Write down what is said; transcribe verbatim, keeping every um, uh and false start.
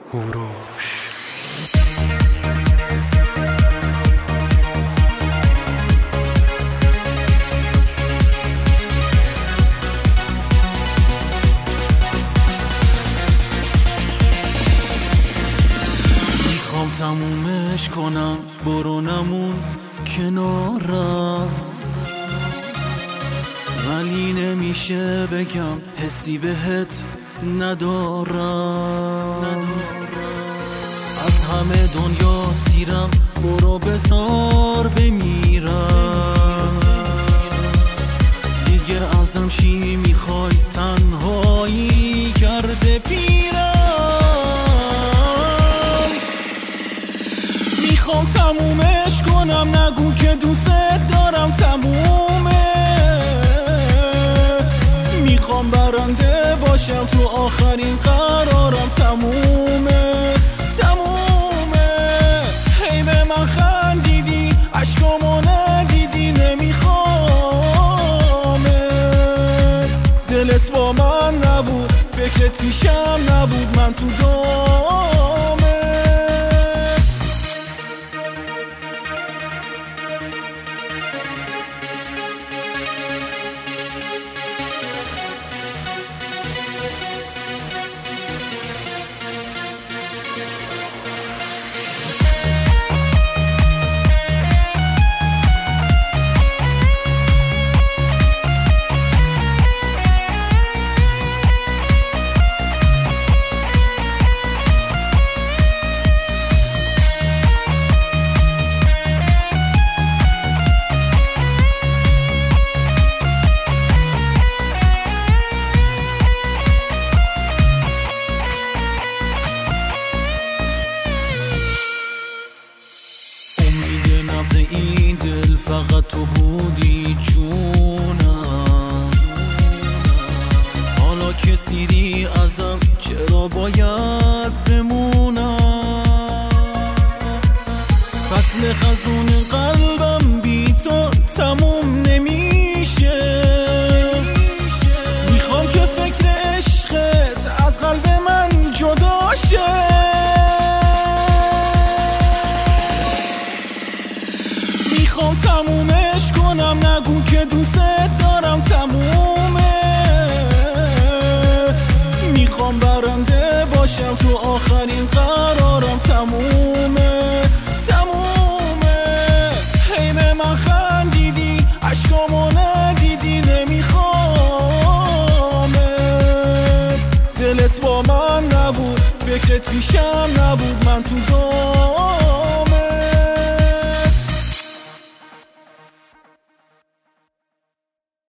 هوروش. میخوام تمومش کنم، برو نمون کنارم، ولی نمیشه بگم حسی بهت ندارم. از همه دنیا سیرم، برو بذار بمیرم. دیگه ازم چی میخوای؟ تنهایی کرده پیرم. میخوام تمومش کنم، نگو که دوست دارم، تمومه. میخوام برنده باشم تو آخرین قرارم، تمومه تمومه. هی به من خندیدی، عشقامو ندیدی، نمیخوامه. دلت با من نبود، فکرت پیشم نبود، من تو دامه. نبض این دل فقط تو بودی جونم. حالا که سیری ازم، چرا باید بمونم؟ فصل خزون قلبم بی تو تموم نمیشه. میخوام که فکر عشقت از قلب من جدا شه. میخوام تمومش کنم، نگو که دوست دارم، تمومه. میخوام برنده باشم تو آخرین قرارم، تمومه تمومه. هی به من خندیدی، عشقامو ندیدی، نمیخوامه. دلت با من نبود، فکرت پیشم نبود، من تو دام